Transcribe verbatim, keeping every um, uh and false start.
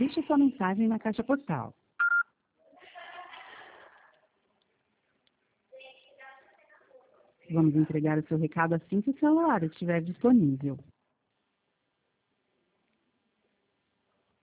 Deixe sua mensagem na caixa postal. Vamos entregar o seu recado assim que o celular estiver disponível.